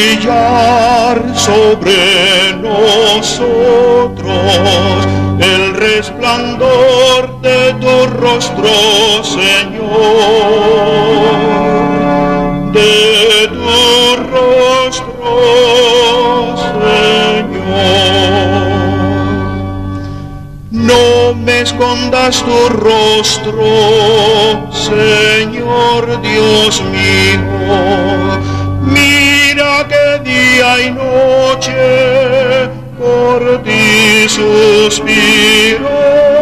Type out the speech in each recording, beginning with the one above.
brillar sobre nosotros el resplandor de tu rostro, Señor, de tu rostro, Señor. No me escondas tu rostro, Señor Dios mío. Mira que día y noche por ti suspiro.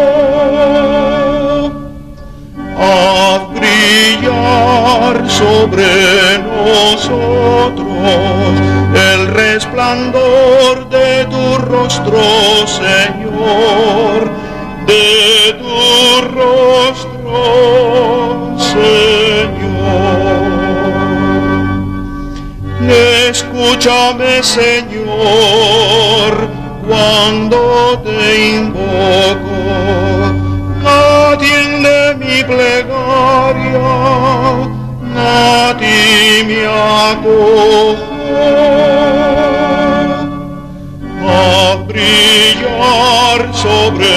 Haz brillar sobre nosotros el resplandor de tu rostro, Señor, de tu rostro, Señor. Escúchame, Señor, cuando te invoco. Atiende mi plegaria, a ti me acojo. A brillar sobre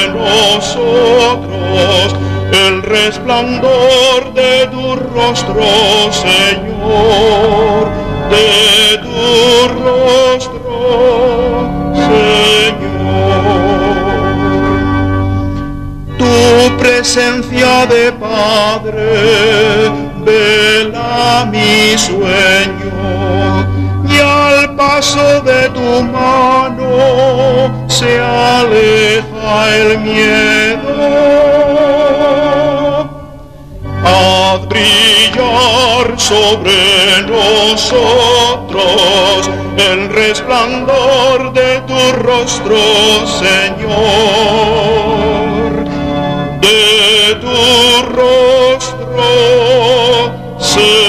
nosotros el resplandor de tu rostro, Señor, de tu rostro, Señor. Tu presencia de Padre vela mi sueño, y al paso de tu mano se aleja el miedo. Haz brillar sobre nosotros el resplandor de tu rostro, Señor, de tu rostro, Señor.